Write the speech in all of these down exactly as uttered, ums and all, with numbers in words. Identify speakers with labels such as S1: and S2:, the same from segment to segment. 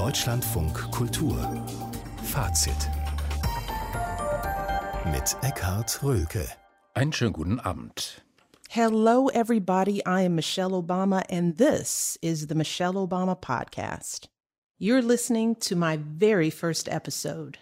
S1: Deutschlandfunk Kultur Fazit mit Eckhard Rölke.
S2: Einen schönen guten Abend.
S3: Hello, everybody. I am Michelle Obama, and this is the Michelle Obama Podcast. You're listening to my very first episode.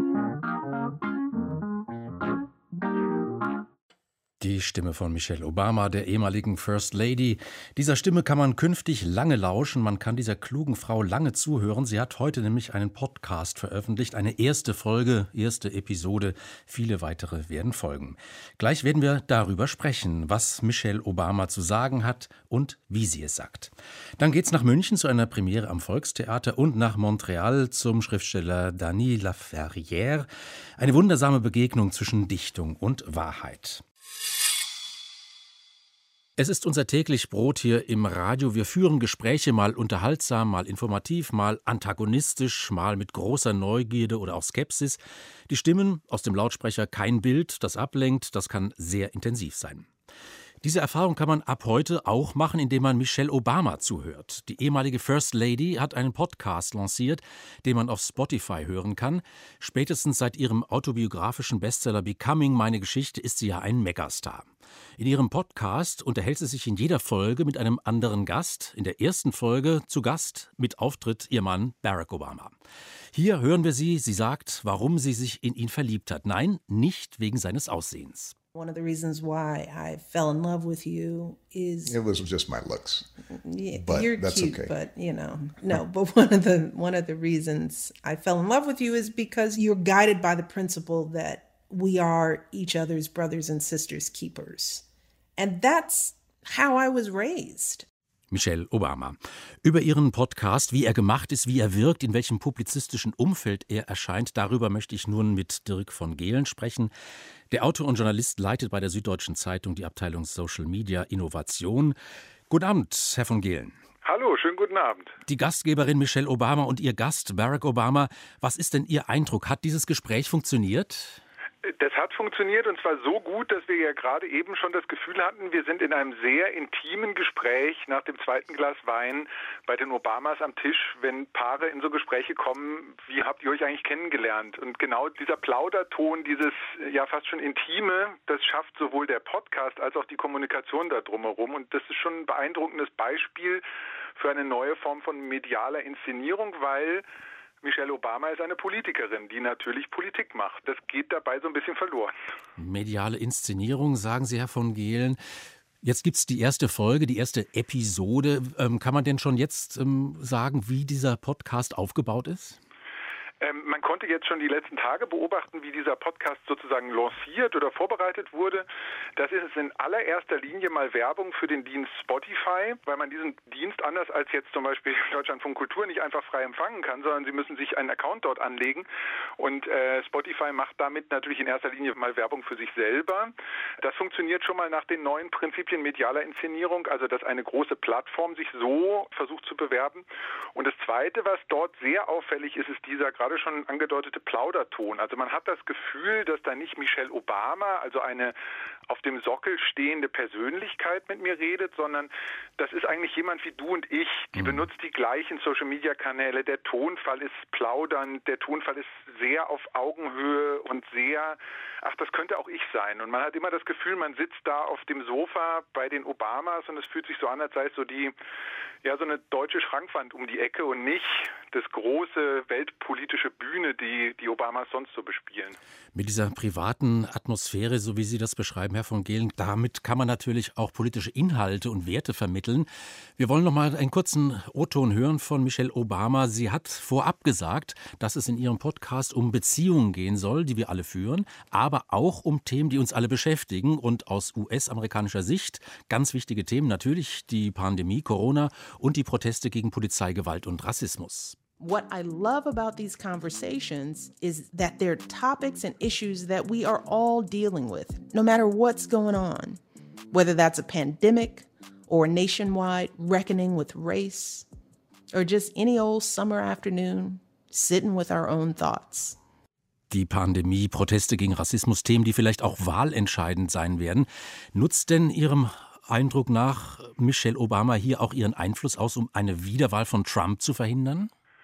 S2: Die Stimme von Michelle Obama, der ehemaligen First Lady. Dieser Stimme kann man künftig lange lauschen. Man kann dieser klugen Frau lange zuhören. Sie hat heute nämlich einen Podcast veröffentlicht. Eine erste Folge, erste Episode. Viele weitere werden folgen. Gleich werden wir darüber sprechen, was Michelle Obama zu sagen hat und wie sie es sagt. Dann geht's nach München zu einer Premiere am Volkstheater und nach Montreal zum Schriftsteller Dany Laferrière. Eine wundersame Begegnung zwischen Dichtung und Wahrheit. Es ist unser täglich Brot hier im Radio. Wir führen Gespräche mal unterhaltsam, mal informativ, mal antagonistisch, mal mit großer Neugierde oder auch Skepsis. Die Stimmen aus dem Lautsprecher, kein Bild, das ablenkt, das kann sehr intensiv sein. Diese Erfahrung kann man ab heute auch machen, indem man Michelle Obama zuhört. Die ehemalige First Lady hat einen Podcast lanciert, den man auf Spotify hören kann. Spätestens seit ihrem autobiografischen Bestseller Becoming, meine Geschichte, ist sie ja ein Megastar. In ihrem Podcast unterhält sie sich in jeder Folge mit einem anderen Gast. In der ersten Folge zu Gast mit Auftritt ihr Mann Barack Obama. Hier hören wir sie, sie sagt, warum sie sich in ihn verliebt hat. Nein, nicht wegen seines Aussehens.
S3: One of the reasons why I fell in love with you is
S4: it was just my looks.
S3: Yeah,
S4: but
S3: you're
S4: that's
S3: cute,
S4: okay.
S3: but you know, no. But one of the one of the reasons I fell in love with you is because you're guided by the principle that we are each other's brothers and sisters keepers, and that's how I was raised.
S2: Michelle Obama. Über ihren Podcast, wie er gemacht ist, wie er wirkt, in welchem publizistischen Umfeld er erscheint, darüber möchte ich nun mit Dirk von Gehlen sprechen. Der Autor und Journalist leitet bei der Süddeutschen Zeitung die Abteilung Social Media Innovation. Guten Abend, Herr von Gehlen.
S5: Hallo, schönen guten Abend.
S2: Die Gastgeberin Michelle Obama und ihr Gast Barack Obama. Was ist denn Ihr Eindruck? Hat dieses Gespräch funktioniert?
S5: Das hat funktioniert und zwar so gut, dass wir ja gerade eben schon das Gefühl hatten, wir sind in einem sehr intimen Gespräch nach dem zweiten Glas Wein bei den Obamas am Tisch, wenn Paare in so Gespräche kommen, wie habt ihr euch eigentlich kennengelernt? Und genau dieser Plauderton, dieses ja fast schon Intime, das schafft sowohl der Podcast als auch die Kommunikation da drumherum und das ist schon ein beeindruckendes Beispiel für eine neue Form von medialer Inszenierung, weil Michelle Obama ist eine Politikerin, die natürlich Politik macht. Das geht dabei so ein bisschen verloren.
S2: Mediale Inszenierung, sagen Sie, Herr von Gehlen. Jetzt gibt es die erste Folge, die erste Episode. Ähm, kann man denn schon jetzt ähm, sagen, wie dieser Podcast aufgebaut ist?
S5: Ähm, man konnte jetzt schon die letzten Tage beobachten, wie dieser Podcast sozusagen lanciert oder vorbereitet wurde. Das ist in allererster Linie mal Werbung für den Dienst Spotify, weil man diesen Dienst anders als jetzt zum Beispiel Deutschlandfunk Kultur nicht einfach frei empfangen kann, sondern Sie müssen sich einen Account dort anlegen. Und äh, Spotify macht damit natürlich in erster Linie mal Werbung für sich selber. Das funktioniert schon mal nach den neuen Prinzipien medialer Inszenierung, also dass eine große Plattform sich so versucht zu bewerben. Und das Zweite, was dort sehr auffällig ist, ist dieser gerade schon angedeutete Plauderton. Also man hat das Gefühl, dass da nicht Michelle Obama, also eine auf dem Sockel stehende Persönlichkeit mit mir redet, sondern das ist eigentlich jemand wie du und ich, die mhm. benutzt die gleichen Social-Media-Kanäle. Der Tonfall ist plaudernd, der Tonfall ist sehr auf Augenhöhe und sehr, ach, das könnte auch ich sein. Und man hat immer das Gefühl, man sitzt da auf dem Sofa bei den Obamas und es fühlt sich so an, als sei es so die, ja, so eine deutsche Schrankwand um die Ecke und nicht das große weltpolitische Bühne, die die Obamas sonst so bespielen.
S2: Mit dieser privaten Atmosphäre, so wie Sie das beschreiben, Herr von Gehlen, damit kann man natürlich auch politische Inhalte und Werte vermitteln. Wir wollen noch mal einen kurzen O-Ton hören von Michelle Obama. Sie hat vorab gesagt, dass es in ihrem Podcast um Beziehungen gehen soll, die wir alle führen, aber auch um Themen, die uns alle beschäftigen. Und aus U S-amerikanischer Sicht ganz wichtige Themen, natürlich die Pandemie, Corona und die Proteste gegen Polizeigewalt und Rassismus.
S3: What I love about these conversations is that they're topics and issues that we are all dealing with, no matter what's going on, whether that's a pandemic or a nationwide reckoning with race, or just any old summer afternoon sitting with our own thoughts.
S2: Die Pandemie, Proteste gegen Rassismus, Themen, die vielleicht auch wahlentscheidend sein werden. Nutzt denn Ihrem Eindruck nach Michelle Obama hier auch ihren Einfluss aus, um eine Wiederwahl von Trump zu verhindern?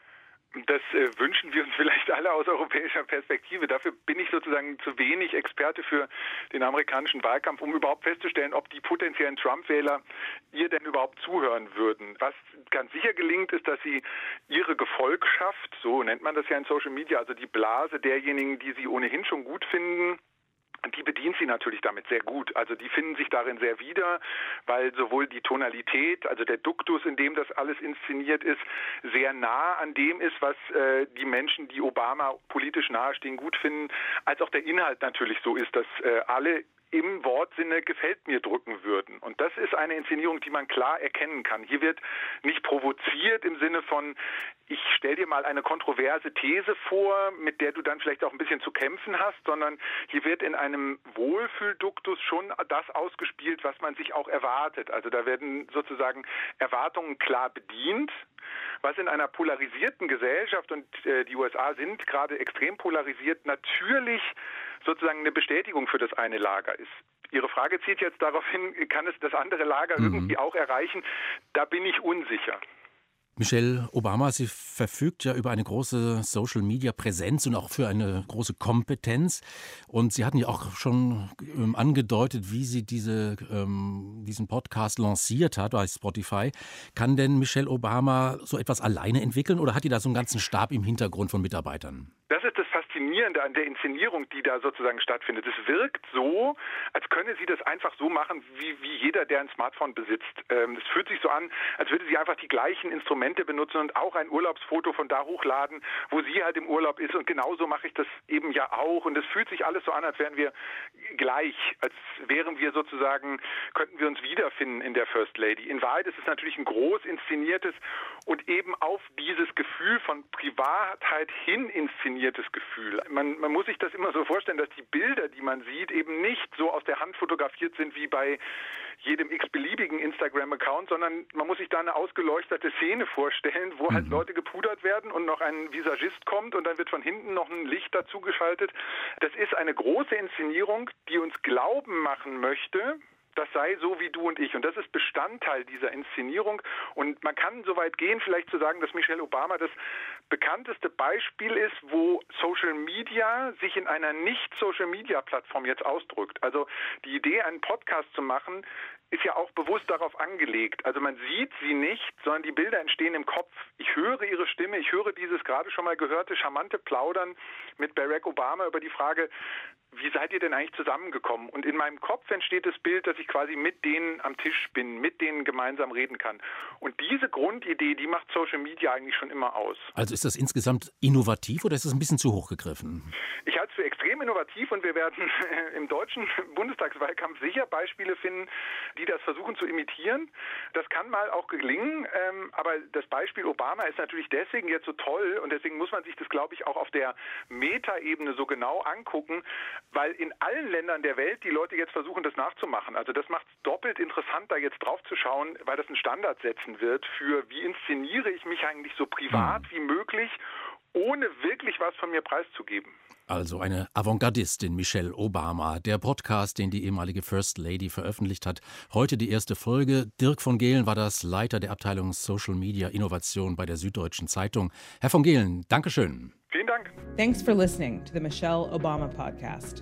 S5: Das äh, wünschen wir uns vielleicht alle aus europäischer Perspektive. Dafür bin ich sozusagen zu wenig Experte für den amerikanischen Wahlkampf, um überhaupt festzustellen, ob die potenziellen Trump-Wähler ihr denn überhaupt zuhören würden. Was ganz sicher gelingt, ist, dass sie ihre Gefolgschaft, so nennt man das ja in Social Media, also die Blase derjenigen, die sie ohnehin schon gut finden, die bedient sie natürlich damit sehr gut. Also die finden sich darin sehr wieder, weil sowohl die Tonalität, also der Duktus, in dem das alles inszeniert ist, sehr nah an dem ist, was äh, die Menschen, die Obama politisch nahestehen, gut finden, als auch der Inhalt natürlich so ist, dass äh, alle im Wortsinne gefällt mir drücken würden. Und das ist eine Inszenierung, die man klar erkennen kann. Hier wird nicht provoziert im Sinne von, ich stell dir mal eine kontroverse These vor, mit der du dann vielleicht auch ein bisschen zu kämpfen hast, sondern hier wird in einem Wohlfühlduktus schon das ausgespielt, was man sich auch erwartet. Also da werden sozusagen Erwartungen klar bedient, was in einer polarisierten Gesellschaft, und äh, die U S A sind gerade extrem polarisiert, natürlich sozusagen eine Bestätigung für das eine Lager ist. Ihre Frage zielt jetzt darauf hin, kann es das andere Lager mhm. irgendwie auch erreichen? Da bin ich unsicher.
S2: Michelle Obama, sie verfügt ja über eine große Social-Media-Präsenz und auch für eine große Kompetenz. Und Sie hatten ja auch schon ähm, angedeutet, wie sie diese, ähm, diesen Podcast lanciert hat bei Spotify. Kann denn Michelle Obama so etwas alleine entwickeln oder hat die da so einen ganzen Stab im Hintergrund von Mitarbeitern?
S5: Das ist das Faszinierende an der Inszenierung, die da sozusagen stattfindet. Es wirkt so, als könne sie das einfach so machen, wie, wie jeder, der ein Smartphone besitzt. Ähm, es fühlt sich so an, als würde sie einfach die gleichen Instrumente benutzen und auch ein Urlaubsfoto von da hochladen, wo sie halt im Urlaub ist. Und genauso mache ich das eben ja auch. Und es fühlt sich alles so an, als wären wir gleich, als wären wir sozusagen, könnten wir uns wiederfinden in der First Lady. In Wahrheit ist es natürlich ein groß inszeniertes und eben auf dieses Gefühl von Privatheit hin inszeniertes Gefühl. Man, man muss sich das immer so vorstellen, dass die Bilder, die man sieht, eben nicht so aus der Hand fotografiert sind wie bei jedem x-beliebigen Instagram-Account, sondern man muss sich da eine ausgeleuchtete Szene vorstellen, wo halt Leute gepudert werden und noch ein Visagist kommt und dann wird von hinten noch ein Licht dazu geschaltet. Das ist eine große Inszenierung, die uns glauben machen möchte, das sei so wie du und ich. Und das ist Bestandteil dieser Inszenierung. Und man kann so weit gehen, vielleicht zu sagen, dass Michelle Obama das bekannteste Beispiel ist, wo Social Media sich in einer Nicht-Social-Media-Plattform jetzt ausdrückt. Also die Idee, einen Podcast zu machen, ist ja auch bewusst darauf angelegt. Also man sieht sie nicht, sondern die Bilder entstehen im Kopf. Ich höre ihre Stimme, ich höre dieses gerade schon mal gehörte charmante Plaudern mit Barack Obama über die Frage, wie seid ihr denn eigentlich zusammengekommen? Und in meinem Kopf entsteht das Bild, dass ich quasi mit denen am Tisch bin, mit denen gemeinsam reden kann. Und diese Grundidee, die macht Social Media eigentlich schon immer aus.
S2: Also ist das insgesamt innovativ oder ist das ein bisschen zu hoch gegriffen?
S5: Ich halte es für extrem innovativ und wir werden im deutschen Bundestagswahlkampf sicher Beispiele finden, die das versuchen zu imitieren. Das kann mal auch gelingen, ähm, aber das Beispiel Obama ist natürlich deswegen jetzt so toll und deswegen muss man sich das, glaube ich, auch auf der Metaebene so genau angucken, weil in allen Ländern der Welt die Leute jetzt versuchen, das nachzumachen. Also das macht es doppelt interessant, da jetzt drauf zu schauen, weil das einen Standard setzen wird für, wie inszeniere ich mich eigentlich so privat hm. wie möglich, ohne wirklich was von mir preiszugeben.
S2: Also eine Avantgardistin, Michelle Obama. Der Podcast, den die ehemalige First Lady veröffentlicht hat. Heute die erste Folge. Dirk von Gehlen war das Leiter der Abteilung Social Media Innovation bei der Süddeutschen Zeitung. Herr von Gehlen, Dankeschön.
S5: Vielen Dank.
S4: Thanks for listening to the Michelle Obama Podcast.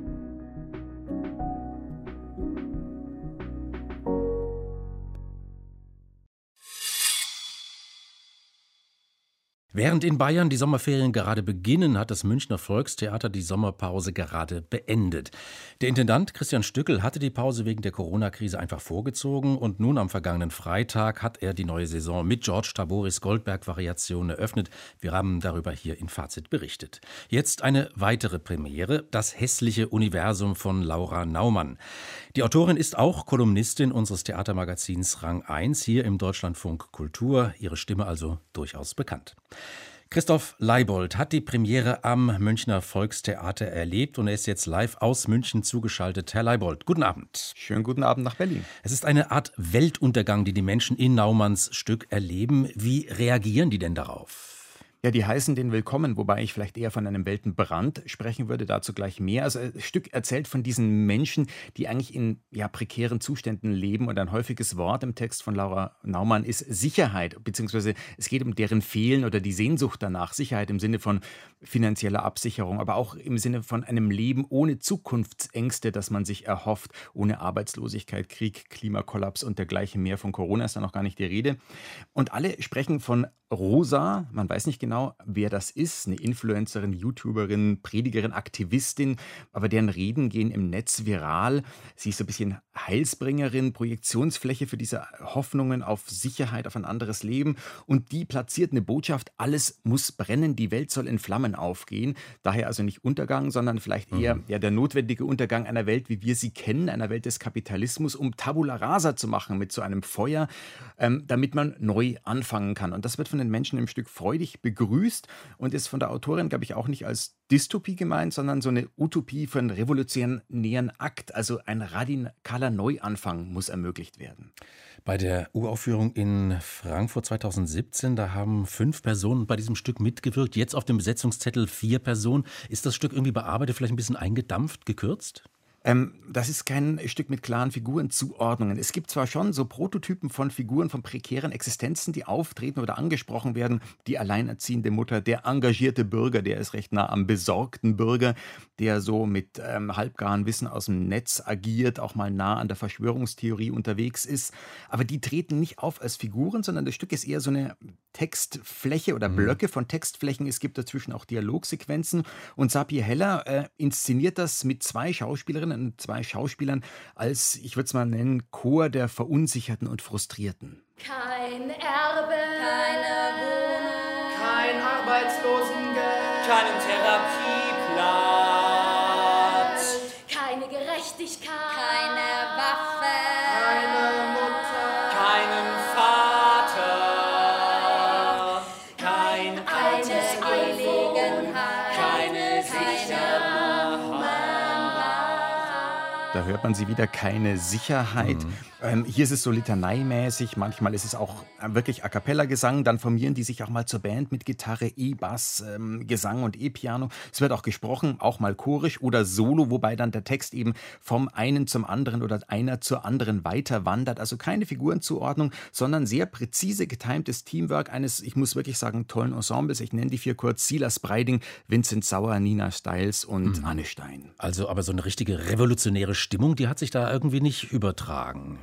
S2: Während in Bayern die Sommerferien gerade beginnen, hat das Münchner Volkstheater die Sommerpause gerade beendet. Der Intendant Christian Stückel hatte die Pause wegen der Corona-Krise einfach vorgezogen und nun am vergangenen Freitag hat er die neue Saison mit George Taboris Goldberg-Variation eröffnet. Wir haben darüber hier in Fazit berichtet. Jetzt eine weitere Premiere, das hässliche Universum von Laura Naumann. Die Autorin ist auch Kolumnistin unseres Theatermagazins Rang eins hier im Deutschlandfunk Kultur, ihre Stimme also durchaus bekannt. Christoph Leibold hat die Premiere am Münchner Volkstheater erlebt und er ist jetzt live aus München zugeschaltet. Herr Leibold, guten Abend.
S6: Schönen guten Abend nach Berlin.
S2: Es ist eine Art Weltuntergang, die die Menschen in Naumanns Stück erleben. Wie reagieren die denn darauf?
S6: Ja, die heißen den willkommen, wobei ich vielleicht eher von einem Weltenbrand sprechen würde, dazu gleich mehr. Also das Stück erzählt von diesen Menschen, die eigentlich in ja, prekären Zuständen leben, und ein häufiges Wort im Text von Laura Naumann ist Sicherheit, beziehungsweise es geht um deren Fehlen oder die Sehnsucht danach. Sicherheit im Sinne von finanzieller Absicherung, aber auch im Sinne von einem Leben ohne Zukunftsängste, das man sich erhofft, ohne Arbeitslosigkeit, Krieg, Klimakollaps und dergleichen mehr. Von Corona ist da noch gar nicht die Rede. Und alle sprechen von Rosa, man weiß nicht genau, wer das ist, eine Influencerin, YouTuberin, Predigerin, Aktivistin, aber deren Reden gehen im Netz viral. Sie ist so ein bisschen Heilsbringerin, Projektionsfläche für diese Hoffnungen auf Sicherheit, auf ein anderes Leben, und die platziert eine Botschaft, alles muss brennen, die Welt soll in Flammen aufgehen. Daher also nicht Untergang, sondern vielleicht eher mhm. ja, der notwendige Untergang einer Welt, wie wir sie kennen, einer Welt des Kapitalismus, um Tabula rasa zu machen mit so einem Feuer, ähm, damit man neu anfangen kann. Und das wird von den Menschen im Stück freudig begrüßt und ist von der Autorin, glaube ich, auch nicht als Dystopie gemeint, sondern so eine Utopie für einen revolutionären Akt. Also ein radikaler Neuanfang muss ermöglicht werden.
S2: Bei der Uraufführung in Frankfurt zweitausendsiebzehn, da haben fünf Personen bei diesem Stück mitgewirkt. Jetzt auf dem Besetzungszettel vier Personen. Ist das Stück irgendwie bearbeitet, vielleicht ein bisschen eingedampft, gekürzt?
S6: Ähm, das ist kein Stück mit klaren Figurenzuordnungen. Es gibt zwar schon so Prototypen von Figuren von prekären Existenzen, die auftreten oder angesprochen werden. Die alleinerziehende Mutter, der engagierte Bürger, der ist recht nah am besorgten Bürger, der so mit ähm, halbgaren Wissen aus dem Netz agiert, auch mal nah an der Verschwörungstheorie unterwegs ist. Aber die treten nicht auf als Figuren, sondern das Stück ist eher so eine Textfläche oder Blöcke von Textflächen. Es gibt dazwischen auch Dialogsequenzen. Und Sapir Heller äh, inszeniert das mit zwei Schauspielerinnen und zwei Schauspielern als, ich würde es mal nennen, Chor der Verunsicherten und Frustrierten.
S7: Kein Erbe, keine Wohnung,
S8: kein Arbeitslosengeld,
S9: keinen Therapieplatz,
S7: keine Gerechtigkeit,
S10: keine Waffe,
S8: keine Mutter,
S9: keinen Vater, kein altes
S10: Gelegenheit,
S9: keine Sicherheit.
S6: Da hört man sie wieder, keine Sicherheit. Mhm. Ähm, hier ist es so litaneimäßig, manchmal ist es auch wirklich A Cappella-Gesang, dann formieren die sich auch mal zur Band mit Gitarre, E-Bass, ähm, Gesang und E-Piano. Es wird auch gesprochen, auch mal chorisch oder solo, wobei dann der Text eben vom einen zum anderen oder einer zur anderen weiter wandert. Also keine Figurenzuordnung, sondern sehr präzise getimtes Teamwork eines, ich muss wirklich sagen, tollen Ensembles. Ich nenne die vier kurz: Silas Breiding, Vincent Sauer, Nina Stiles und mhm. Anne Stein.
S2: Also aber so eine richtige revolutionäre Stimmung, die hat sich da irgendwie nicht übertragen.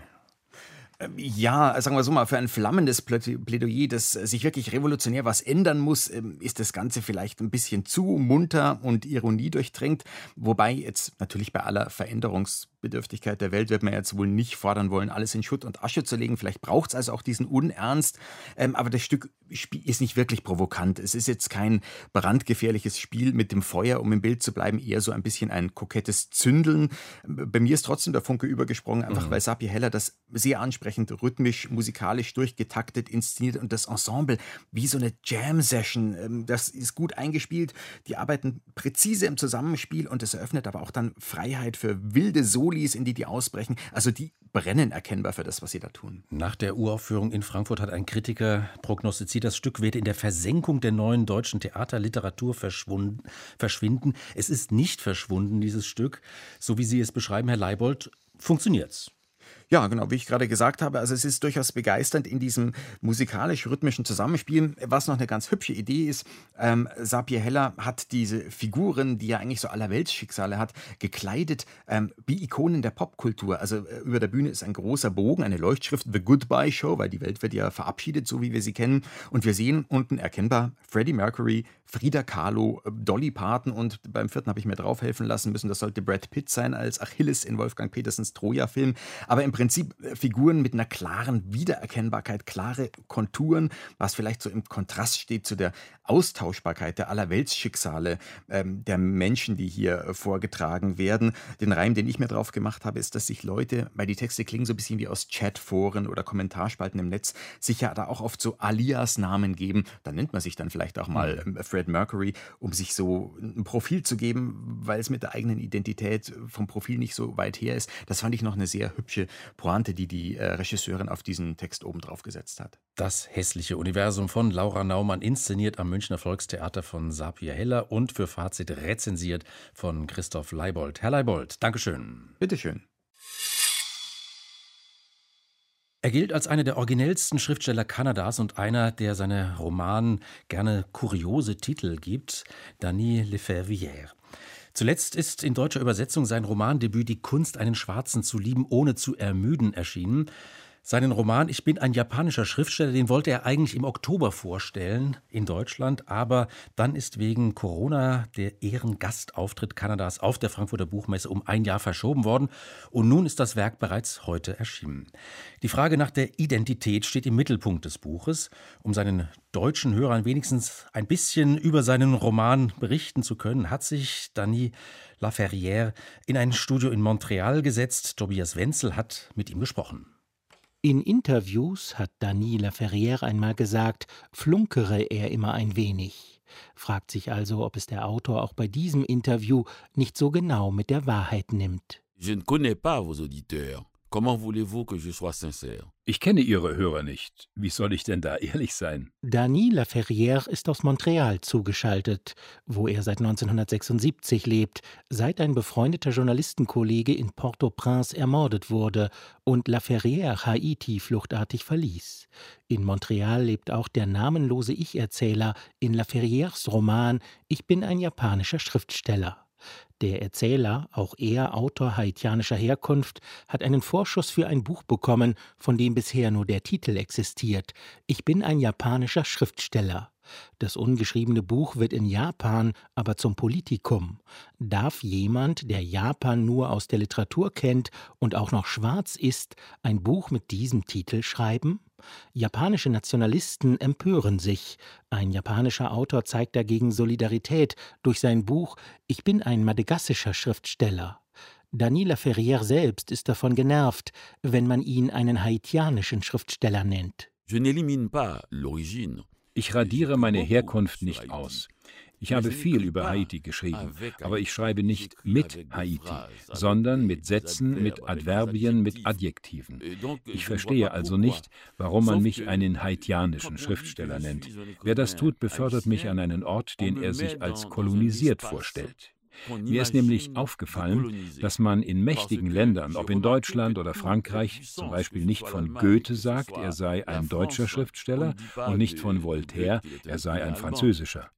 S6: Ja, sagen wir so mal, für ein flammendes Plädoyer, das sich wirklich revolutionär was ändern muss, ist das Ganze vielleicht ein bisschen zu munter und Ironie durchtränkt. Wobei jetzt natürlich bei aller Veränderungsbedürftigkeit der Welt wird man jetzt wohl nicht fordern wollen, alles in Schutt und Asche zu legen. Vielleicht braucht es also auch diesen Unernst. Aber das Stück ist nicht wirklich provokant. Es ist jetzt kein brandgefährliches Spiel mit dem Feuer, um im Bild zu bleiben, eher so ein bisschen ein kokettes Zündeln. Bei mir ist trotzdem der Funke übergesprungen, einfach mhm. weil Sapir Heller das sehr ansprechend rhythmisch, musikalisch durchgetaktet inszeniert und das Ensemble wie so eine Jam-Session. Das ist gut eingespielt. Die arbeiten präzise im Zusammenspiel und es eröffnet aber auch dann Freiheit für wilde Solis, in die die ausbrechen. Also die brennen erkennbar für das, was sie da tun.
S2: Nach der Uraufführung in Frankfurt hat ein Kritiker prognostiziert, das Stück werde in der Versenkung der neuen deutschen Theaterliteratur verschwunden, verschwinden. Es ist nicht verschwunden, dieses Stück. So wie Sie es beschreiben, Herr Leibold, funktioniert's.
S6: Ja, genau, wie ich gerade gesagt habe, also es ist durchaus begeisternd in diesem musikalisch-rhythmischen Zusammenspiel. Was noch eine ganz hübsche Idee ist, ähm, Sapir Heller hat diese Figuren, die er eigentlich so Allerweltsschicksale hat, gekleidet ähm, wie Ikonen der Popkultur. Also äh, über der Bühne ist ein großer Bogen, eine Leuchtschrift, The Goodbye Show, weil die Welt wird ja verabschiedet, so wie wir sie kennen. Und wir sehen unten erkennbar Freddie Mercury, Frida Kahlo, Dolly Parton und beim vierten habe ich mir draufhelfen lassen müssen, das sollte Brad Pitt sein als Achilles in Wolfgang Petersens Troja-Film. Aber im Prinzip Figuren mit einer klaren Wiedererkennbarkeit, klare Konturen, was vielleicht so im Kontrast steht zu der Austauschbarkeit der Allerweltsschicksale ähm, der Menschen, die hier vorgetragen werden. Den Reim, den ich mir drauf gemacht habe, ist, dass sich Leute, weil die Texte klingen so ein bisschen wie aus Chatforen oder Kommentarspalten im Netz, sich ja da auch oft so Alias-Namen geben. Da nennt man sich dann vielleicht auch mal ähm, Fred Mercury, um sich so ein Profil zu geben, weil es mit der eigenen Identität vom Profil nicht so weit her ist. Das fand ich noch eine sehr hübsche Pointe, die die äh, Regisseurin auf diesen Text oben drauf gesetzt hat.
S2: Das hässliche Universum von Laura Naumann, inszeniert am Münchner Volkstheater von Sapir Heller und für Fazit rezensiert von Christoph Leibold. Herr Leibold, Dankeschön.
S6: Bitteschön.
S2: Er gilt als einer der originellsten Schriftsteller Kanadas und einer, der seine Romanen gerne kuriose Titel gibt, Dany Leferrière. Zuletzt ist in deutscher Übersetzung sein Romandebüt Die Kunst, einen Schwarzen zu lieben, ohne zu ermüden erschienen. Seinen Roman Ich bin ein japanischer Schriftsteller, den wollte er eigentlich im Oktober vorstellen in Deutschland, aber dann ist wegen Corona der Ehrengastauftritt Kanadas auf der Frankfurter Buchmesse um ein Jahr verschoben worden und nun ist das Werk bereits heute erschienen. Die Frage nach der Identität steht im Mittelpunkt des Buches. Um seinen deutschen Hörern wenigstens ein bisschen über seinen Roman berichten zu können, hat sich Dany Leferrière in ein Studio in Montreal gesetzt. Tobias Wenzel hat mit ihm gesprochen.
S11: In Interviews hat Dany Leferrière einmal gesagt, flunkere er immer ein wenig. Fragt sich also, ob es der Autor auch bei diesem Interview nicht so genau mit der Wahrheit nimmt.
S12: Je ne connais pas vos auditeurs. Comment voulez-vous que je sois sincère?
S13: Ich kenne Ihre Hörer nicht. Wie soll ich denn da ehrlich sein?
S11: Dany Leferrière ist aus Montreal zugeschaltet, wo er seit neunzehnhundertsechsundsiebzig lebt, seit ein befreundeter Journalistenkollege in Port-au-Prince ermordet wurde und Leferrière Haiti fluchtartig verließ. In Montreal lebt auch der namenlose Ich-Erzähler in Leferrières Roman Ich bin ein japanischer Schriftsteller. Der Erzähler, auch er Autor haitianischer Herkunft, hat einen Vorschuss für ein Buch bekommen, von dem bisher nur der Titel existiert. Ich bin ein japanischer Schriftsteller. Das ungeschriebene Buch wird in Japan aber zum Politikum. Darf jemand, der Japan nur aus der Literatur kennt und auch noch schwarz ist, ein Buch mit diesem Titel schreiben? Japanische Nationalisten empören sich. Ein japanischer Autor zeigt dagegen Solidarität durch sein Buch Ich bin ein madagassischer Schriftsteller. Dany Leferrière selbst ist davon genervt, wenn man ihn einen haitianischen Schriftsteller nennt.
S12: Je n'élimine pas l'origine.
S13: Ich radiere meine Herkunft nicht aus. Ich habe viel über Haiti geschrieben, aber ich schreibe nicht mit Haiti, sondern mit Sätzen, mit Adverbien, mit Adjektiven. Ich verstehe also nicht, warum man mich einen haitianischen Schriftsteller nennt. Wer das tut, befördert mich an einen Ort, den er sich als kolonisiert vorstellt. Mir ist nämlich aufgefallen, dass man in mächtigen Ländern, ob in Deutschland oder Frankreich, zum Beispiel nicht von Goethe sagt, er sei ein deutscher Schriftsteller und nicht von Voltaire, er sei ein französischer.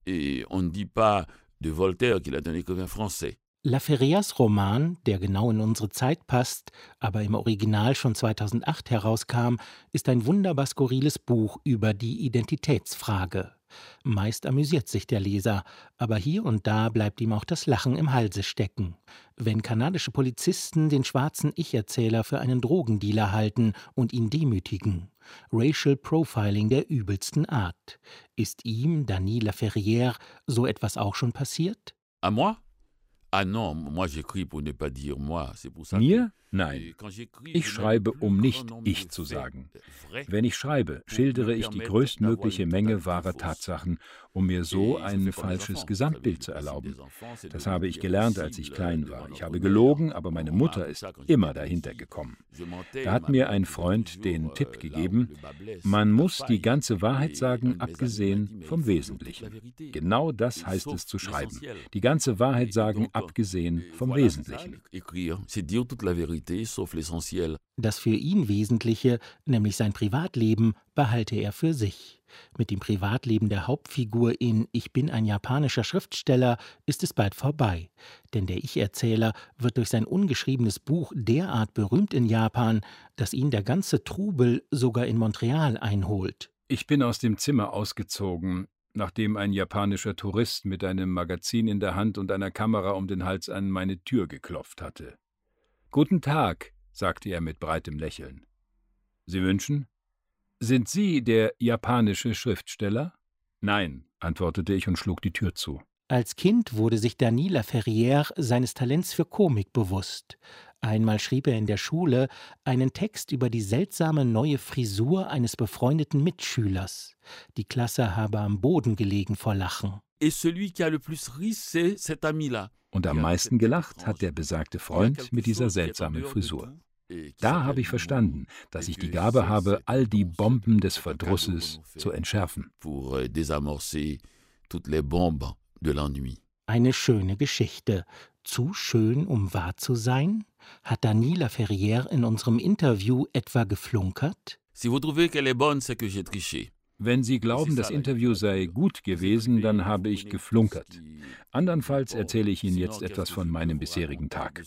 S11: Leferrières Roman, der genau in unsere Zeit passt, aber im Original schon zweitausendacht herauskam, ist ein wunderbar skurriles Buch über die Identitätsfrage. Meist amüsiert sich der Leser, aber hier und da bleibt ihm auch das Lachen im Halse stecken. Wenn kanadische Polizisten den schwarzen Ich-Erzähler für einen Drogendealer halten und ihn demütigen. Racial Profiling der übelsten Art. Ist ihm, Dany Leferrière, so etwas auch schon passiert?
S12: À moi? Ah non, moi j'écris pour ne pas dire moi, c'est pour ça.
S13: Mir? Nein. Ich schreibe, um nicht ich zu sagen. Wenn ich schreibe, schildere ich die größtmögliche Menge wahrer Tatsachen, um mir so ein falsches Gesamtbild zu erlauben. Das habe ich gelernt, als ich klein war. Ich habe gelogen, aber meine Mutter ist immer dahinter gekommen. Da hat mir ein Freund den Tipp gegeben, man muss die ganze Wahrheit sagen, abgesehen vom Wesentlichen. Genau das heißt es zu schreiben. Die ganze Wahrheit sagen, abgesehen vom Wesentlichen.
S11: Das für ihn Wesentliche, nämlich sein Privatleben, behalte er für sich. Mit dem Privatleben der Hauptfigur in Ich bin ein japanischer Schriftsteller ist es bald vorbei. Denn der Ich-Erzähler wird durch sein ungeschriebenes Buch derart berühmt in Japan, dass ihn der ganze Trubel sogar in Montreal einholt.
S13: Ich bin aus dem Zimmer ausgezogen, nachdem ein japanischer Tourist mit einem Magazin in der Hand und einer Kamera um den Hals an meine Tür geklopft hatte. »Guten Tag«, sagte er mit breitem Lächeln. »Sie wünschen? Sind Sie der japanische Schriftsteller?« »Nein«, antwortete ich und schlug die Tür zu.
S11: Als Kind wurde sich Dany Leferrière seines Talents für Komik bewusst. Einmal schrieb er in der Schule einen Text über die seltsame neue Frisur eines befreundeten Mitschülers. Die Klasse habe am Boden gelegen vor Lachen.
S12: Et celui qui a le plus ri, c'est cet ami-là.
S13: Und am meisten gelacht hat der besagte Freund mit dieser seltsamen Frisur. Da habe ich verstanden, dass ich die Gabe habe, all die Bomben des Verdrusses zu entschärfen.
S11: Eine schöne Geschichte. Zu schön, um wahr zu sein? Hat Dany Laferrière in unserem Interview etwa geflunkert?
S13: Wenn Sie glauben, das Interview sei gut gewesen, dann habe ich geflunkert. Andernfalls erzähle ich Ihnen jetzt etwas von meinem bisherigen Tag.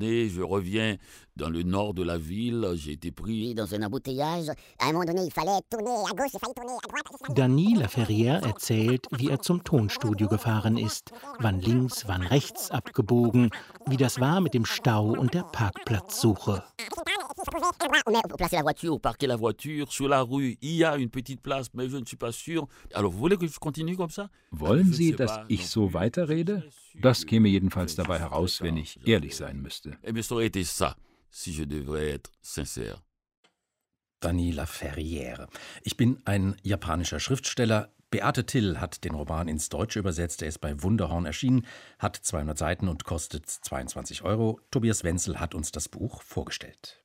S11: Dany Laferrière erzählt, wie er zum Tonstudio gefahren ist, wann links, wann rechts abgebogen, wie das war mit dem Stau und der Parkplatzsuche.
S12: Placer la voiture, parquer la voiture, sur la rue, il y a une petite place, mais je ne suis pas sûr. Alors, vous voulez que je continue comme ça?
S13: Wollen Sie, dass ich so weiterrede? Das käme jedenfalls dabei heraus, wenn ich ehrlich sein müsste.
S12: Eh bien, ça aurait été ça, si je devrais être sincère.
S2: Dany Laferrière. Ich bin ein japanischer Schriftsteller. Beate Till hat den Roman ins Deutsche übersetzt. Er ist bei Wunderhorn erschienen, hat zweihundert Seiten und kostet zweiundzwanzig Euro. Tobias Wenzel hat uns das Buch vorgestellt.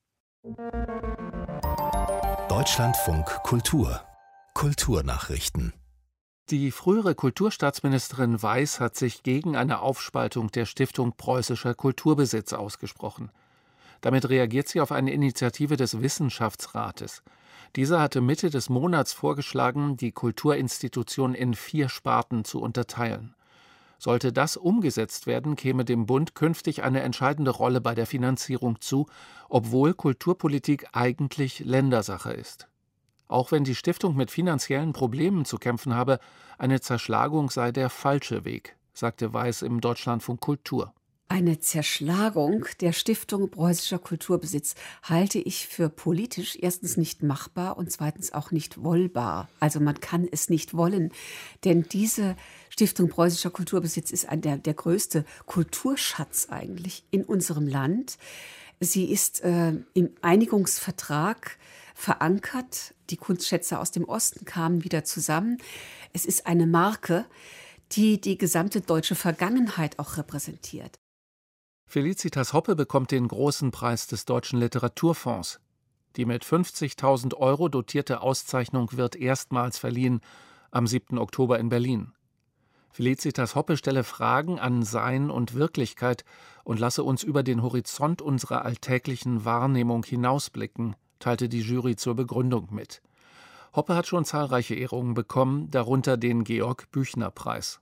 S1: Deutschlandfunk Kultur. Kulturnachrichten.
S14: Die frühere Kulturstaatsministerin Weiß hat sich gegen eine Aufspaltung der Stiftung Preußischer Kulturbesitz ausgesprochen. Damit reagiert sie auf eine Initiative des Wissenschaftsrates. Dieser hatte Mitte des Monats vorgeschlagen, die Kulturinstitution in vier Sparten zu unterteilen. Sollte das umgesetzt werden, käme dem Bund künftig eine entscheidende Rolle bei der Finanzierung zu, obwohl Kulturpolitik eigentlich Ländersache ist. Auch wenn die Stiftung mit finanziellen Problemen zu kämpfen habe, eine Zerschlagung sei der falsche Weg, sagte Weiß im Deutschlandfunk Kultur.
S15: Eine Zerschlagung der Stiftung Preußischer Kulturbesitz halte ich für politisch erstens nicht machbar und zweitens auch nicht wollbar. Also man kann es nicht wollen, denn diese Stiftung Preußischer Kulturbesitz ist ein, der, der größte Kulturschatz eigentlich in unserem Land. Sie ist äh, im Einigungsvertrag verankert. Die Kunstschätze aus dem Osten kamen wieder zusammen. Es ist eine Marke, die die gesamte deutsche Vergangenheit auch repräsentiert.
S14: Felicitas Hoppe bekommt den großen Preis des Deutschen Literaturfonds. Die mit fünfzigtausend Euro dotierte Auszeichnung wird erstmals verliehen am siebten Oktober in Berlin. Felicitas Hoppe stelle Fragen an Sein und Wirklichkeit und lasse uns über den Horizont unserer alltäglichen Wahrnehmung hinausblicken, teilte die Jury zur Begründung mit. Hoppe hat schon zahlreiche Ehrungen bekommen, darunter den Georg-Büchner-Preis.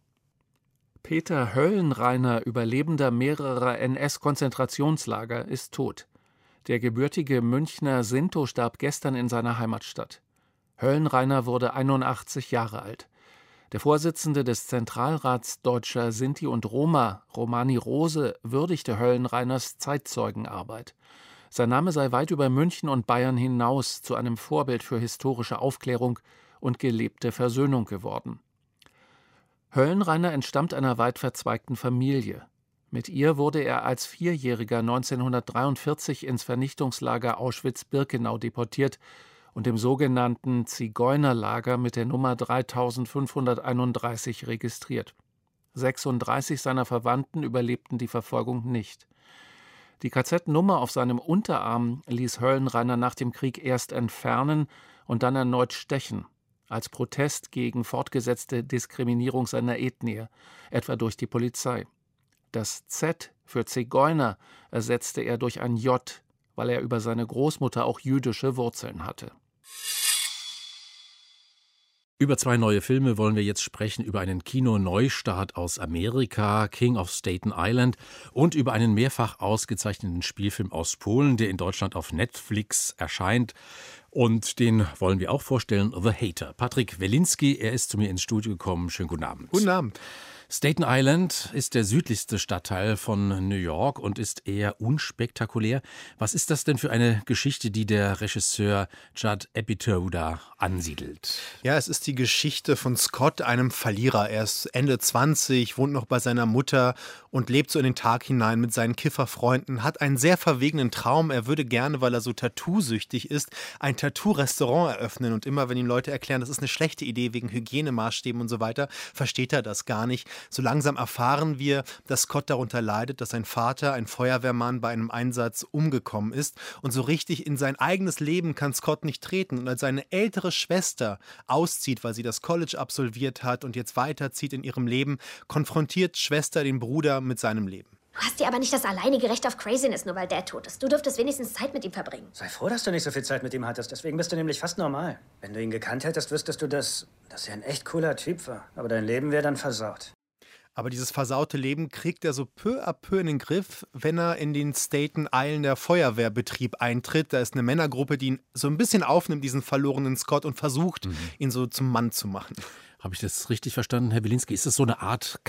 S14: Peter Höllenreiner, Überlebender mehrerer N S-Konzentrationslager, ist tot. Der gebürtige Münchner Sinto starb gestern in seiner Heimatstadt. Höllenreiner wurde einundachtzig Jahre alt. Der Vorsitzende des Zentralrats Deutscher Sinti und Roma, Romani Rose, würdigte Höllenreiners Zeitzeugenarbeit. Sein Name sei weit über München und Bayern hinaus zu einem Vorbild für historische Aufklärung und gelebte Versöhnung geworden. Höllenreiner entstammt einer weit verzweigten Familie. Mit ihr wurde er als Vierjähriger neunzehnhundertdreiundvierzig ins Vernichtungslager Auschwitz-Birkenau deportiert und im sogenannten Zigeunerlager mit der Nummer dreitausendfünfhunderteinunddreißig registriert. sechsunddreißig seiner Verwandten überlebten die Verfolgung nicht. Die K Z-Nummer auf seinem Unterarm ließ Höllenreiner nach dem Krieg erst entfernen und dann erneut stechen, als Protest gegen fortgesetzte Diskriminierung seiner Ethnie, etwa durch die Polizei. Das Z für Zigeuner ersetzte er durch ein J, weil er über seine Großmutter auch jüdische Wurzeln hatte.
S2: Über zwei neue Filme wollen wir jetzt sprechen, über einen Kino-Neustart aus Amerika, King of Staten Island, und über einen mehrfach ausgezeichneten Spielfilm aus Polen, der in Deutschland auf Netflix erscheint. Und den wollen wir auch vorstellen, The Hater. Patrick Welinski, er ist zu mir ins Studio gekommen. Schönen guten Abend.
S16: Guten Abend.
S2: Staten Island ist der südlichste Stadtteil von New York und ist eher unspektakulär. Was ist das denn für eine Geschichte, die der Regisseur Judd Apatow da ansiedelt?
S16: Ja, es ist die Geschichte von Scott, einem Verlierer. Er ist Ende zwanzig, wohnt noch bei seiner Mutter und lebt so in den Tag hinein mit seinen Kifferfreunden, hat einen sehr verwegenen Traum. Er würde gerne, weil er so Tattoo-süchtig ist, ein Tattoo-Restaurant eröffnen. Und immer, wenn ihm Leute erklären, das ist eine schlechte Idee wegen Hygienemaßstäben und so weiter, versteht er das gar nicht. So langsam erfahren wir, dass Scott darunter leidet, dass sein Vater, ein Feuerwehrmann, bei einem Einsatz umgekommen ist. Und so richtig in sein eigenes Leben kann Scott nicht treten. Und als seine ältere Schwester auszieht, weil sie das College absolviert hat und jetzt weiterzieht in ihrem Leben, konfrontiert Schwester den Bruder mit seinem Leben.
S17: Du hast dir aber nicht das alleinige Recht auf Craziness, nur weil Dad tot ist. Du dürftest wenigstens Zeit mit ihm verbringen.
S18: Sei froh, dass du nicht so viel Zeit mit ihm hattest. Deswegen bist du nämlich fast normal. Wenn du ihn gekannt hättest, wüsstest du, dass, dass er ein echt cooler Typ war. Aber dein Leben wäre dann versaut.
S16: Aber dieses versaute Leben kriegt er so peu à peu in den Griff, wenn er in den Staten Islander Feuerwehrbetrieb eintritt. Da ist eine Männergruppe, die ihn so ein bisschen aufnimmt, diesen verlorenen Scott, und versucht, mhm. ihn so zum Mann zu machen.
S2: Habe ich das richtig verstanden, Herr Wilinski? Ist das so eine Art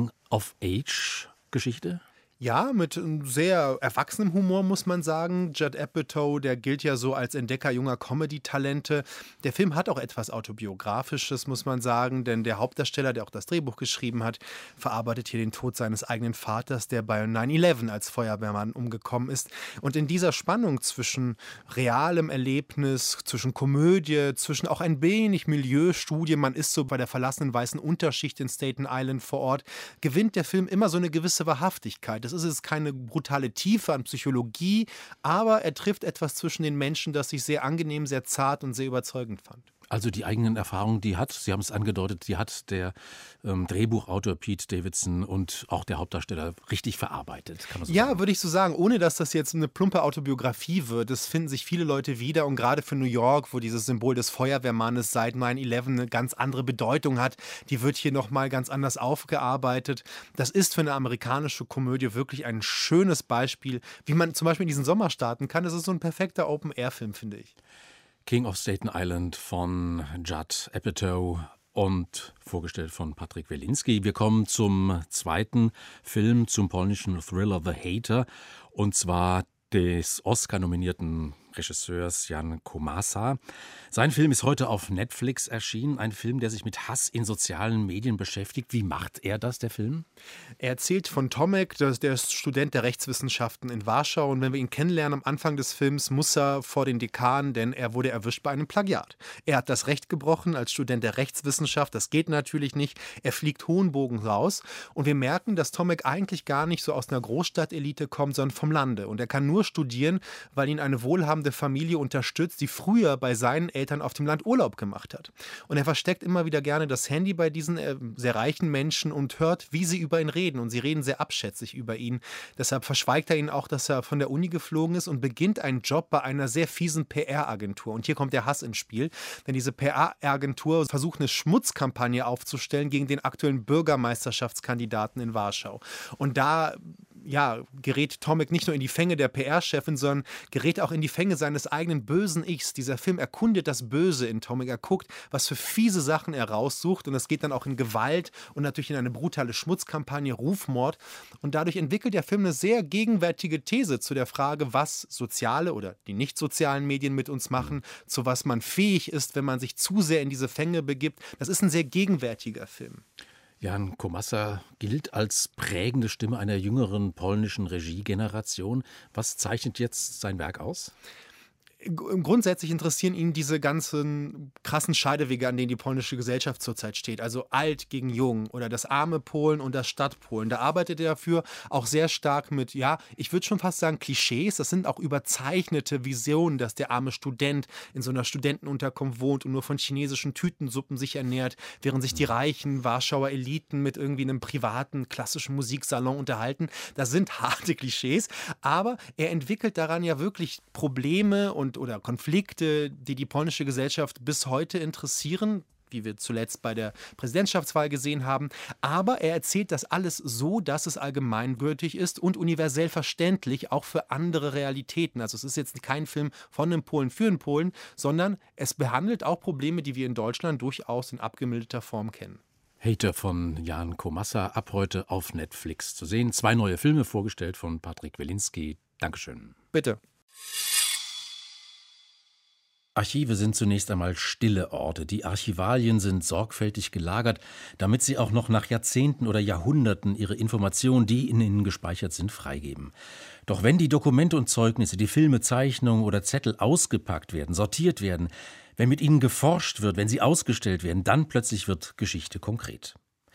S2: Coming-of-Age-Geschichte?
S16: Ja, mit sehr erwachsenem Humor, muss man sagen. Judd Apatow, der gilt ja so als Entdecker junger Comedy-Talente. Der Film hat auch etwas Autobiografisches, muss man sagen, denn der Hauptdarsteller, der auch das Drehbuch geschrieben hat, verarbeitet hier den Tod seines eigenen Vaters, der bei neun elf als Feuerwehrmann umgekommen ist. Und in dieser Spannung zwischen realem Erlebnis, zwischen Komödie, zwischen auch ein wenig Milieustudie, man ist so bei der verlassenen weißen Unterschicht in Staten Island vor Ort, gewinnt der Film immer so eine gewisse Wahrhaftigkeit. Das ist jetzt keine brutale Tiefe an Psychologie, aber er trifft etwas zwischen den Menschen, das ich sehr angenehm, sehr zart und sehr überzeugend fand.
S2: Also die eigenen Erfahrungen, die hat, Sie haben es angedeutet, die hat der ähm, Drehbuchautor Pete Davidson und auch der Hauptdarsteller richtig verarbeitet, kann man so
S16: ja,
S2: sagen.
S16: Würde ich so sagen, ohne dass das jetzt eine plumpe Autobiografie wird. Es finden sich viele Leute wieder und gerade für New York, wo dieses Symbol des Feuerwehrmannes seit neun elf eine ganz andere Bedeutung hat, die wird hier nochmal ganz anders aufgearbeitet. Das ist für eine amerikanische Komödie wirklich ein schönes Beispiel, wie man zum Beispiel in diesen Sommer starten kann. Das ist so ein perfekter Open-Air-Film, finde ich.
S2: King of Staten Island von Judd Apatow und vorgestellt von Patrick Wilinski. Wir kommen zum zweiten Film, zum polnischen Thriller The Hater, und zwar des Oscar-nominierten Regisseurs Jan Komasa. Sein Film ist heute auf Netflix erschienen, ein Film, der sich mit Hass in sozialen Medien beschäftigt. Wie macht er das, der Film?
S16: Er erzählt von Tomek, der ist Student der Rechtswissenschaften in Warschau, und wenn wir ihn kennenlernen am Anfang des Films, muss er vor den Dekan, denn er wurde erwischt bei einem Plagiat. Er hat das Recht gebrochen als Student der Rechtswissenschaft, das geht natürlich nicht. Er fliegt hohen Bogen raus und wir merken, dass Tomek eigentlich gar nicht so aus einer Großstadtelite kommt, sondern vom Lande, und er kann nur studieren, weil ihn eine wohlhabende Familie unterstützt, die früher bei seinen Eltern auf dem Land Urlaub gemacht hat. Und er versteckt immer wieder gerne das Handy bei diesen äh, sehr reichen Menschen und hört, wie sie über ihn reden. Und sie reden sehr abschätzig über ihn. Deshalb verschweigt er ihnen auch, dass er von der Uni geflogen ist und beginnt einen Job bei einer sehr fiesen P R-Agentur. Und hier kommt der Hass ins Spiel, denn diese P R-Agentur versucht eine Schmutzkampagne aufzustellen gegen den aktuellen Bürgermeisterschaftskandidaten in Warschau. Und da ja, gerät Tomek nicht nur in die Fänge der P R-Chefin, sondern gerät auch in die Fänge seines eigenen bösen Ichs. Dieser Film erkundet das Böse in Tomek. Er guckt, was für fiese Sachen er raussucht, und das geht dann auch in Gewalt und natürlich in eine brutale Schmutzkampagne, Rufmord. Und dadurch entwickelt der Film eine sehr gegenwärtige These zu der Frage, was soziale oder die nicht sozialen Medien mit uns machen, zu was man fähig ist, wenn man sich zu sehr in diese Fänge begibt. Das ist ein sehr gegenwärtiger Film.
S2: Jan Komasa gilt als prägende Stimme einer jüngeren polnischen Regiegeneration. Was zeichnet jetzt sein Werk aus?
S16: Grundsätzlich interessieren ihn diese ganzen krassen Scheidewege, an denen die polnische Gesellschaft zurzeit steht. Also alt gegen jung oder das arme Polen und das Stadtpolen. Da arbeitet er dafür auch sehr stark mit, ja, ich würde schon fast sagen Klischees. Das sind auch überzeichnete Visionen, dass der arme Student in so einer Studentenunterkunft wohnt und nur von chinesischen Tütensuppen sich ernährt, während sich die reichen Warschauer Eliten mit irgendwie einem privaten, klassischen Musiksalon unterhalten. Das sind harte Klischees, aber er entwickelt daran ja wirklich Probleme und oder Konflikte, die die polnische Gesellschaft bis heute interessieren, wie wir zuletzt bei der Präsidentschaftswahl gesehen haben. Aber er erzählt das alles so, dass es allgemeingültig ist und universell verständlich, auch für andere Realitäten. Also es ist jetzt kein Film von einem Polen für einen Polen, sondern es behandelt auch Probleme, die wir in Deutschland durchaus in abgemilderter Form kennen.
S2: Hater von Jan Komasa, ab heute auf Netflix zu sehen. Zwei neue Filme vorgestellt von Patrick Wilinski. Dankeschön.
S16: Bitte.
S2: Archive sind zunächst einmal stille Orte. Die Archivalien sind sorgfältig gelagert, damit sie auch noch nach Jahrzehnten oder Jahrhunderten ihre Informationen, die in ihnen gespeichert sind, freigeben. Doch wenn die Dokumente und Zeugnisse, die Filme, Zeichnungen oder Zettel ausgepackt werden, sortiert werden, wenn mit ihnen geforscht wird, wenn sie ausgestellt werden, dann plötzlich wird Geschichte konkret.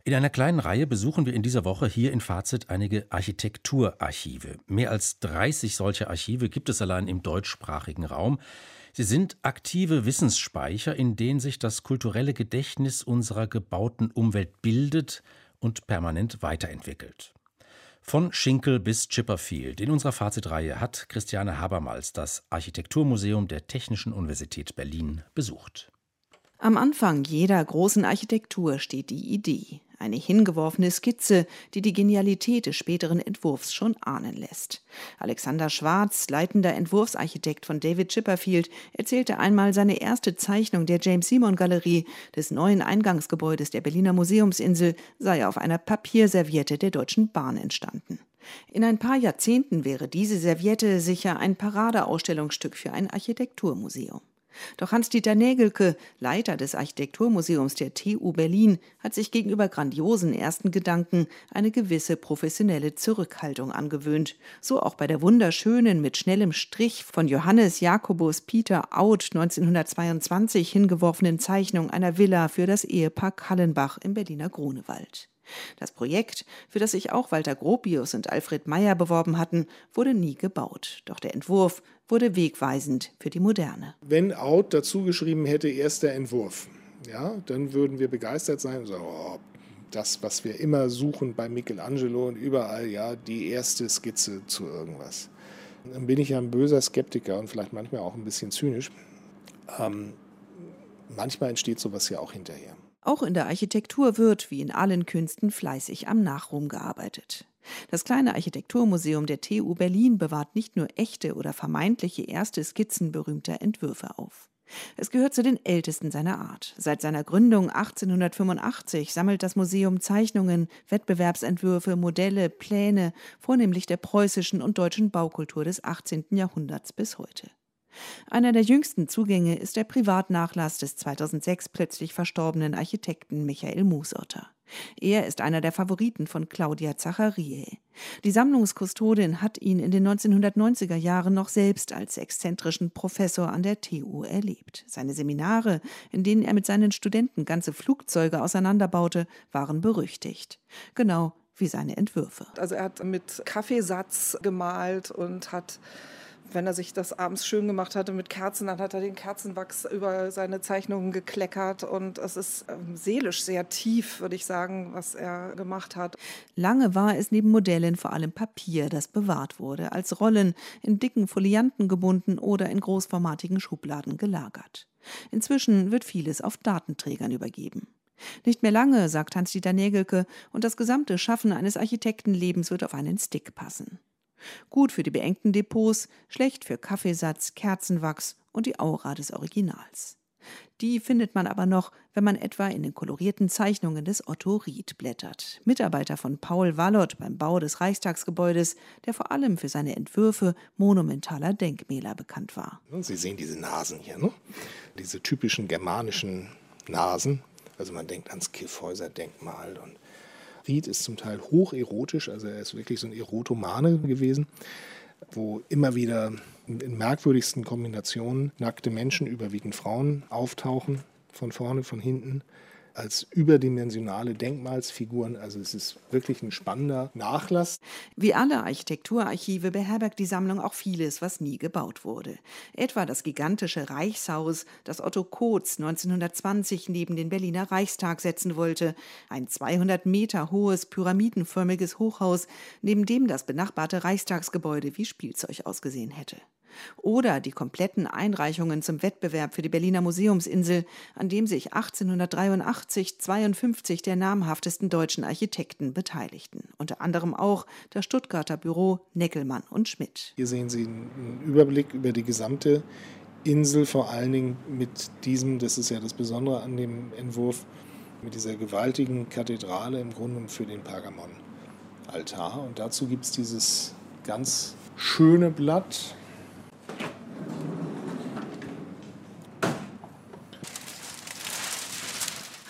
S2: In einer kleinen Reihe besuchen wir in dieser Woche hier in Fazit einige Architekturarchive. Mehr als dreißig solcher Archive gibt es allein im deutschsprachigen Raum. Sie sind aktive Wissensspeicher, in denen sich das kulturelle Gedächtnis unserer gebauten Umwelt bildet und permanent weiterentwickelt. Von Schinkel bis Chipperfield in unserer Fazitreihe hat Christiane Habermals das Architekturmuseum der Technischen Universität Berlin besucht.
S19: Am Anfang jeder großen Architektur steht die Idee, eine hingeworfene Skizze, die die Genialität des späteren Entwurfs schon ahnen lässt. Alexander Schwarz, leitender Entwurfsarchitekt von David Chipperfield, erzählte einmal, seine erste Zeichnung der James-Simon-Galerie, des neuen Eingangsgebäudes der Berliner Museumsinsel, sei auf einer Papierserviette der Deutschen Bahn entstanden. In ein paar Jahrzehnten wäre diese Serviette sicher ein Paradeausstellungsstück für ein Architekturmuseum. Doch Hans-Dieter Nägelke, Leiter des Architekturmuseums der T U Berlin, hat sich gegenüber grandiosen ersten Gedanken eine gewisse professionelle Zurückhaltung angewöhnt. So auch bei der wunderschönen, mit schnellem Strich von Johannes Jacobus Pieter Auth neunzehnhundertzweiundzwanzig hingeworfenen Zeichnung einer Villa für das Ehepaar Kallenbach im Berliner Grunewald. Das Projekt, für das sich auch Walter Gropius und Alfred Meyer beworben hatten, wurde nie gebaut. Doch der Entwurf wurde wegweisend für die Moderne.
S20: Wenn Auth dazu geschrieben hätte, erster Entwurf, ja, dann würden wir begeistert sein und sagen, oh, das, was wir immer suchen bei Michelangelo und überall, ja, die erste Skizze zu irgendwas. Dann bin ich ja ein böser Skeptiker und vielleicht manchmal auch ein bisschen zynisch. Ähm, manchmal entsteht sowas ja auch hinterher.
S19: Auch in der Architektur wird, wie in allen Künsten, fleißig am Nachruhm gearbeitet. Das kleine Architekturmuseum der T U Berlin bewahrt nicht nur echte oder vermeintliche erste Skizzen berühmter Entwürfe auf. Es gehört zu den ältesten seiner Art. Seit seiner Gründung achtzehnhundertfünfundachtzig sammelt das Museum Zeichnungen, Wettbewerbsentwürfe, Modelle, Pläne, vornehmlich der preußischen und deutschen Baukultur des achtzehnten Jahrhunderts bis heute. Einer der jüngsten Zugänge ist der Privatnachlass des zweitausendsechs plötzlich verstorbenen Architekten Michael Musotter. Er ist einer der Favoriten von Claudia Zachariae. Die Sammlungskustodin hat ihn in den neunzehnhundertneunziger Jahren noch selbst als exzentrischen Professor an der T U erlebt. Seine Seminare, in denen er mit seinen Studenten ganze Flugzeuge auseinanderbaute, waren berüchtigt. Genau wie seine Entwürfe.
S21: Also er hat mit Kaffeesatz gemalt und hat, wenn er sich das abends schön gemacht hatte mit Kerzen, dann hat er den Kerzenwachs über seine Zeichnungen gekleckert. Und es ist ähm, seelisch sehr tief, würde ich sagen, was er gemacht hat.
S19: Lange war es neben Modellen vor allem Papier, das bewahrt wurde, als Rollen, in dicken Folianten gebunden oder in großformatigen Schubladen gelagert. Inzwischen wird vieles auf Datenträgern übergeben. Nicht mehr lange, sagt Hans-Dieter Nägelke, und das gesamte Schaffen eines Architektenlebens wird auf einen Stick passen. Gut für die beengten Depots, schlecht für Kaffeesatz, Kerzenwachs und die Aura des Originals. Die findet man aber noch, wenn man etwa in den kolorierten Zeichnungen des Otto Ried blättert, Mitarbeiter von Paul Wallot beim Bau des Reichstagsgebäudes, der vor allem für seine Entwürfe monumentaler Denkmäler bekannt war.
S20: Sie sehen diese Nasen hier, ne? Diese typischen germanischen Nasen. Also man denkt ans Kyffhäuser-Denkmal und Ried ist zum Teil hocherotisch, also er ist wirklich so ein Erotomane gewesen, wo immer wieder in merkwürdigsten Kombinationen nackte Menschen, überwiegend Frauen, auftauchen, von vorne, von hinten, als überdimensionale Denkmalsfiguren. Also es ist wirklich ein spannender Nachlass.
S19: Wie alle Architekturarchive beherbergt die Sammlung auch vieles, was nie gebaut wurde. Etwa das gigantische Reichshaus, das Otto Kootz neunzehnhundertzwanzig neben den Berliner Reichstag setzen wollte. Ein zweihundert Meter hohes, pyramidenförmiges Hochhaus, neben dem das benachbarte Reichstagsgebäude wie Spielzeug ausgesehen hätte. Oder die kompletten Einreichungen zum Wettbewerb für die Berliner Museumsinsel, an dem sich achtzehnhundertdreiundachtzig zweiundfünfzig der namhaftesten deutschen Architekten beteiligten. Unter anderem auch das Stuttgarter Büro Neckelmann und Schmidt.
S20: Hier sehen Sie einen Überblick über die gesamte Insel, vor allen Dingen mit diesem, das ist ja das Besondere an dem Entwurf, mit dieser gewaltigen Kathedrale im Grunde für den Pergamon-Altar. Und dazu gibt es dieses ganz schöne Blatt.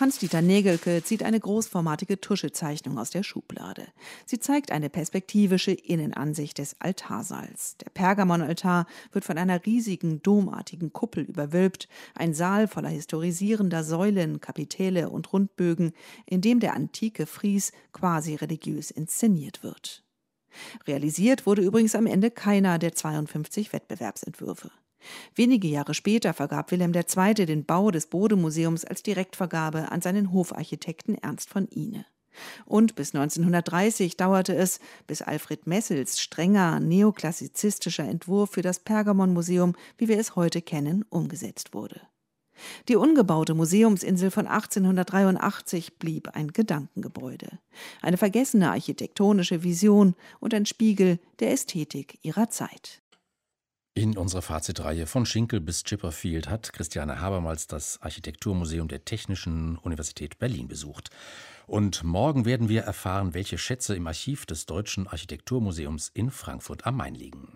S19: Hans-Dieter Nägelke zieht eine großformatige Tuschezeichnung aus der Schublade. Sie zeigt eine perspektivische Innenansicht des Altarsaals. Der Pergamonaltar wird von einer riesigen, domartigen Kuppel überwölbt, ein Saal voller historisierender Säulen, Kapitelle und Rundbögen, in dem der antike Fries quasi religiös inszeniert wird. Realisiert wurde übrigens am Ende keiner der zweiundfünfzig Wettbewerbsentwürfe. Wenige Jahre später vergab Wilhelm der Zweite den Bau des Bode-Museums als Direktvergabe an seinen Hofarchitekten Ernst von Ihne. Und bis neunzehnhundertdreißig dauerte es, bis Alfred Messels strenger neoklassizistischer Entwurf für das Pergamonmuseum, wie wir es heute kennen, umgesetzt wurde. Die ungebaute Museumsinsel von achtzehnhundertdreiundachtzig blieb ein Gedankengebäude, eine vergessene architektonische Vision und ein Spiegel der Ästhetik ihrer Zeit.
S2: In unserer Fazitreihe von Schinkel bis Chipperfield hat Christiane Habermals das Architekturmuseum der Technischen Universität Berlin besucht. Und morgen werden wir erfahren, welche Schätze im Archiv des Deutschen Architekturmuseums in Frankfurt am Main liegen.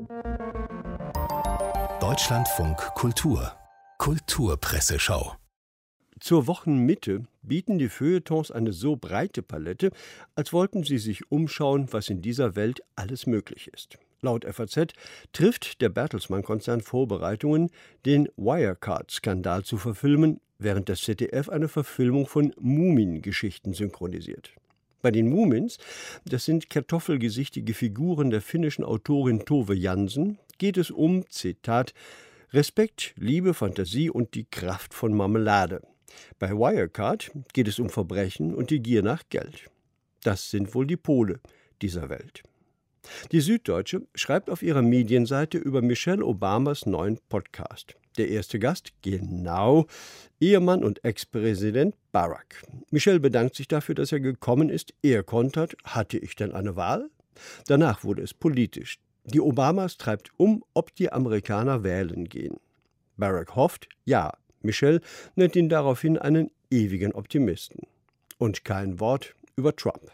S1: Deutschlandfunk Kultur Kulturpresseschau.
S3: Zur Wochenmitte bieten die Feuilletons eine so breite Palette, als wollten sie sich umschauen, was in dieser Welt alles möglich ist. Laut F A Z trifft der Bertelsmann-Konzern Vorbereitungen, den Wirecard-Skandal zu verfilmen, während das Z D F eine Verfilmung von Mumin-Geschichten synchronisiert. Bei den Mumins, das sind kartoffelgesichtige Figuren der finnischen Autorin Tove Jansson, geht es um, Zitat, Respekt, Liebe, Fantasie und die Kraft von Marmelade. Bei Wirecard geht es um Verbrechen und die Gier nach Geld. Das sind wohl die Pole dieser Welt. Die Süddeutsche schreibt auf ihrer Medienseite über Michelle Obamas neuen Podcast. Der erste Gast, genau, Ehemann und Ex-Präsident Barack. Michelle bedankt sich dafür, dass er gekommen ist. Er kontert, hatte ich denn eine Wahl? Danach wurde es politisch. Die Obamas treibt um, ob die Amerikaner wählen gehen. Barack hofft, ja. Michelle nennt ihn daraufhin einen ewigen Optimisten. Und kein Wort über Trump.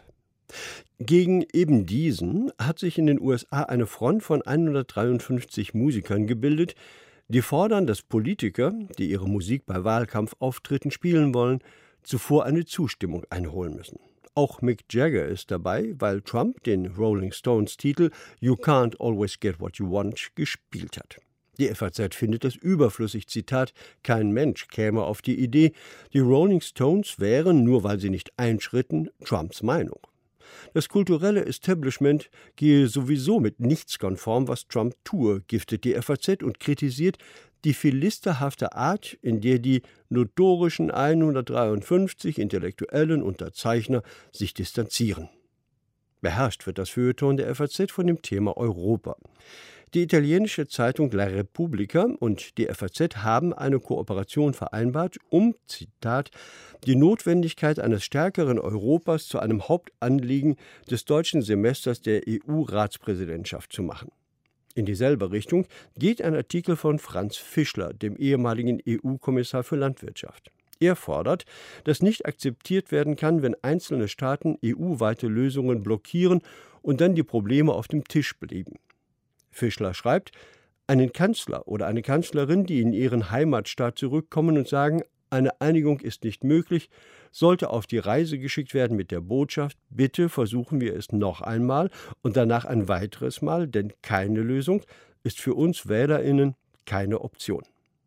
S3: Gegen eben diesen hat sich in den U S A eine Front von hundertdreiundfünfzig Musikern gebildet, die fordern, dass Politiker, die ihre Musik bei Wahlkampfauftritten spielen wollen, zuvor eine Zustimmung einholen müssen. Auch Mick Jagger ist dabei, weil Trump den Rolling Stones-Titel You Can't Always Get What You Want gespielt hat. Die F A Z findet es überflüssig, Zitat, kein Mensch käme auf die Idee, die Rolling Stones wären, nur weil sie nicht einschritten, Trumps Meinung. Das kulturelle Establishment gehe sowieso mit nichts konform, was Trump tue, giftet die F A Z und kritisiert die philisterhafte Art, in der die notorischen hundertdreiundfünfzig intellektuellen Unterzeichner sich distanzieren. Beherrscht wird das Feuilleton der F A Z von dem Thema Europa. Die italienische Zeitung La Repubblica und die F A Z haben eine Kooperation vereinbart, um, Zitat, die Notwendigkeit eines stärkeren Europas zu einem Hauptanliegen des deutschen Semesters der E U-Ratspräsidentschaft zu machen. In dieselbe Richtung geht ein Artikel von Franz Fischler, dem ehemaligen E U-Kommissar für Landwirtschaft. Er fordert, dass nicht akzeptiert werden kann, wenn einzelne Staaten E U-weite Lösungen blockieren und dann die Probleme auf dem Tisch blieben. Fischler schreibt, einen Kanzler oder eine Kanzlerin, die in ihren Heimatstaat zurückkommen und sagen, eine Einigung ist nicht möglich, sollte auf die Reise geschickt werden mit der Botschaft, bitte versuchen wir es noch einmal und danach ein weiteres Mal, denn keine Lösung ist für uns WählerInnen keine Option.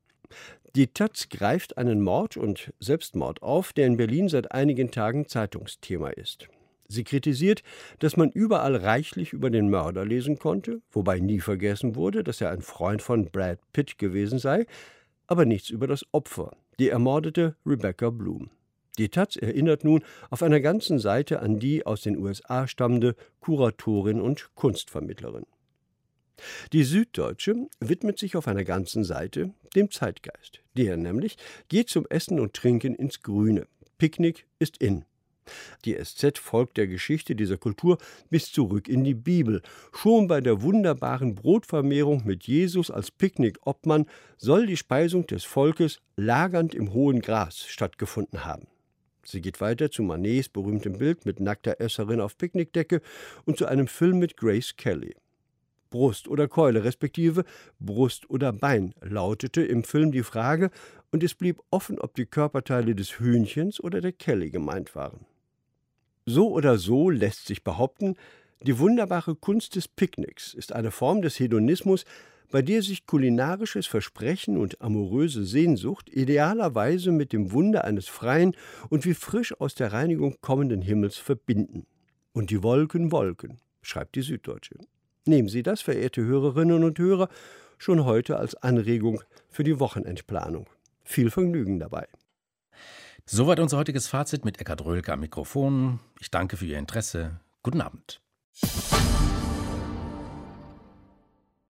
S3: Die Taz greift einen Mord und Selbstmord auf, der in Berlin seit einigen Tagen Zeitungsthema ist. Sie kritisiert, dass man überall reichlich über den Mörder lesen konnte, wobei nie vergessen wurde, dass er ein Freund von Brad Pitt gewesen sei, aber nichts über das Opfer, die ermordete Rebecca Bloom. Die Taz erinnert nun auf einer ganzen Seite an die aus den U S A stammende Kuratorin und Kunstvermittlerin. Die Süddeutsche widmet sich auf einer ganzen Seite dem Zeitgeist. Der nämlich geht zum Essen und Trinken ins Grüne. Picknick ist in. Die S Z folgt der Geschichte dieser Kultur bis zurück in die Bibel. Schon bei der wunderbaren Brotvermehrung mit Jesus als Picknickobmann soll die Speisung des Volkes lagernd im hohen Gras stattgefunden haben. Sie geht weiter zu Manets berühmtem Bild mit nackter Esserin auf Picknickdecke und zu einem Film mit Grace Kelly. Brust oder Keule, respektive Brust oder Bein, lautete im Film die Frage, und es blieb offen, ob die Körperteile des Hühnchens oder der Kelly gemeint waren. So oder so lässt sich behaupten, die wunderbare Kunst des Picknicks ist eine Form des Hedonismus, bei der sich kulinarisches Versprechen und amoröse Sehnsucht idealerweise mit dem Wunder eines freien und wie frisch aus der Reinigung kommenden Himmels verbinden. Und die Wolken wolken, schreibt die Süddeutsche. Nehmen Sie das, verehrte Hörerinnen und Hörer, schon heute als Anregung für die Wochenendplanung. Viel Vergnügen dabei.
S2: Soweit unser heutiges Fazit mit Eckhard Röhlke am Mikrofon. Ich danke für Ihr Interesse. Guten Abend.